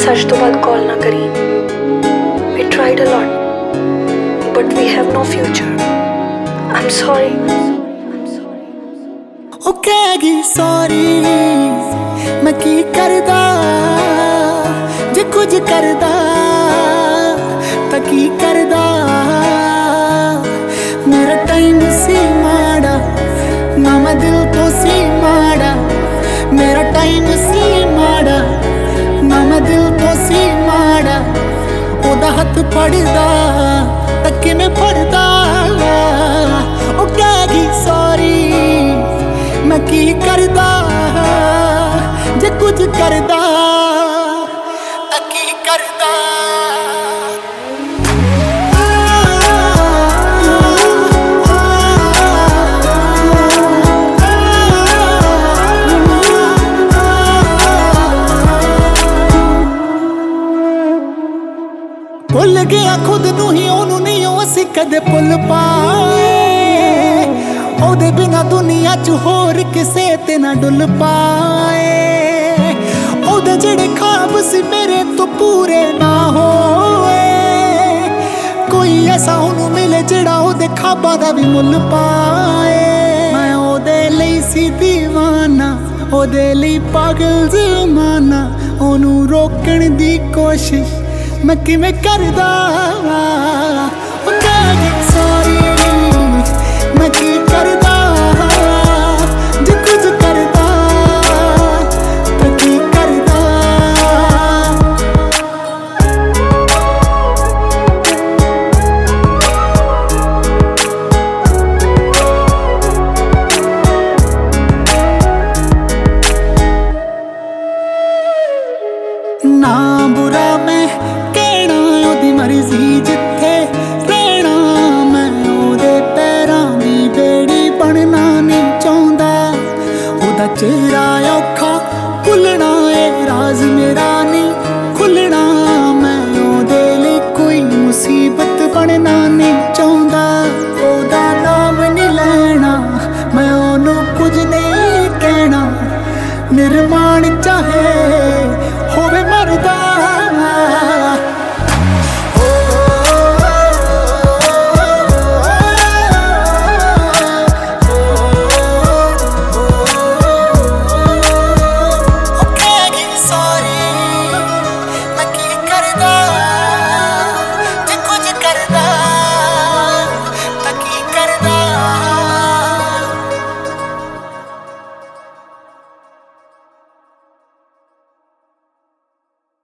ਅੱਜ ਤੋਂ ਬਾਅਦ ਕਾਲ ਨਾ ਕਰੀ। We tried a lot, but we have no future. I'm sorry. ਉਹ ਕਹਿਗੀ ਸੌਰੀ, ਮੈਂ ਕੀ ਕਰਦਾ ਜੇ ਕੁਝ ਕਰਦਾ ਤਾਂ ਕੀ ਕਰਦਾ। ਮੇਰਾ ਟਾਈਮ ਸੀ ਮਾੜਾ, ਨਾ ਮੈਂ ਦਿਲ ਤੋਂ ਸੀ ਮਾੜਾ। ਮੇਰਾ ਟਾਈਮ ਸੀ ਮਾੜਾ, ਨਾ ਮੈਂ ਦਿਲ ਤੋਂ ਸੀ ਮਾੜਾ। ਉਹਦਾ ਹੱਥ ਫੜਦਾ ਤਾਂ ਕਿਵੇਂ ਫੜਦਾ। ਉਹ ਕਹਿਗੀ ਸੌਰੀ, ਮੈਂ ਕੀ ਕਰਦਾ ਜੇ ਕੁਝ ਕਰਦਾ ਤਾਂ ਕੀ ਕਰਦਾ। ਭੁੱਲ ਗਿਆ ਖੁਦ ਨੂੰ ਹੀ, ਉਹਨੂੰ ਨਹੀਂ ਉਹ ਅਸੀਂ ਕਦੇ ਭੁੱਲ ਪਾਏ। ਉਹਦੇ ਬਿਨਾ ਦੁਨੀਆ 'ਚ ਹੋਰ ਕਿਸੇ ਤੇ ਨਾ ਡੁੱਲ ਪਾਏ। ਉਹਦੇ ਜਿਹੜੇ ਖ਼ਾਬ ਸੀ ਮੇਰੇ ਤੋਂ ਪੂਰੇ ਨਾ ਹੋਏ। ਕੋਈ ਐਸਾ ਉਹਨੂੰ ਮਿਲੇ ਜਿਹੜਾ ਉਹਦੇ ਖ਼ਾਬਾਂ ਦਾ ਵੀ ਮੁੱਲ ਪਾਏ। ਮੈਂ ਉਹਦੇ ਲਈ ਸੀ دیਵਾਨਾ, ਉਹਦੇ ਲਈ ਪਾਗਲ ਜ਼ਮਾਨਾ। ਉਹਨੂੰ ਰੋਕਣ ਦੀ ਕੋਸ਼ਿਸ਼ ਮੈਂ ਕਿਵੇਂ ਕਰਦਾ। ਉਹ ਕਹਿਗੀ ਸੌਰੀ, ਮੈਂ ਕੀ ਕਰਦਾ ਜੇ ਕੁਝ ਕਰਦਾ ਤਾਂ ਕੀ ਕਰਦਾ। ਨਾ ਬੁਰਾ ਮੈਂ ਕਹਿਣਾ, ਉਹਦੀ ਮਰਜ਼ੀ ਜਿੱਥੇ ਰਹਿਣਾ। ਮੈਂ ਉਹਦੇ ਪੈਰਾਂ ਦੀ ਬੇੜੀ ਬਣਨਾ ਨਹੀਂ ਚਾਹੁੰਦਾ। ਉਹਦਾ ਚਿਹਰਾ ਔਖਾ ਭੁੱਲਣਾ ਏ, ਰਾਜ਼ ਮੇਰਾ ਨਹੀਂ ਖੁੱਲਣਾ। ਮੈਂ ਉਹਦੇ ਲਈ ਕੋਈ ਮੁਸੀਬਤ ਬਣਨਾ ਨਹੀਂ ਚਾਹੁੰਦਾ। ਉਹਦਾ ਨਾਮ ਨਹੀਂ ਲੈਣਾ, ਮੈਂ ਉਹਨੂੰ ਕੁਝ ਨਹੀਂ ਕਹਿਣਾ। ਨਿਰਮਾਣ ਚਾਹੇ